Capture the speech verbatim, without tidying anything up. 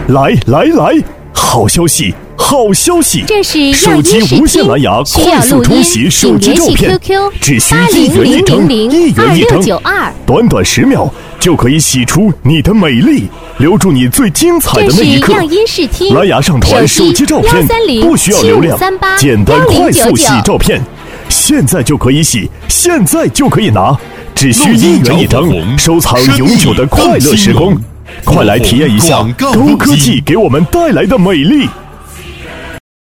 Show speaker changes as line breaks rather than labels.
来来来，好消息！好消息！
这是
手机无线蓝牙快速冲洗手机照片，只需一元一张，一元一张，短短十秒就可以洗出你的美丽，留住你最精彩的那一刻。蓝牙上传手机照片，不需要流量，简单快速洗照片，现在就可以洗，现在就可以拿，只需一元一张，收藏永久的快乐时光。快来体验一下高科技给我们带来的美丽。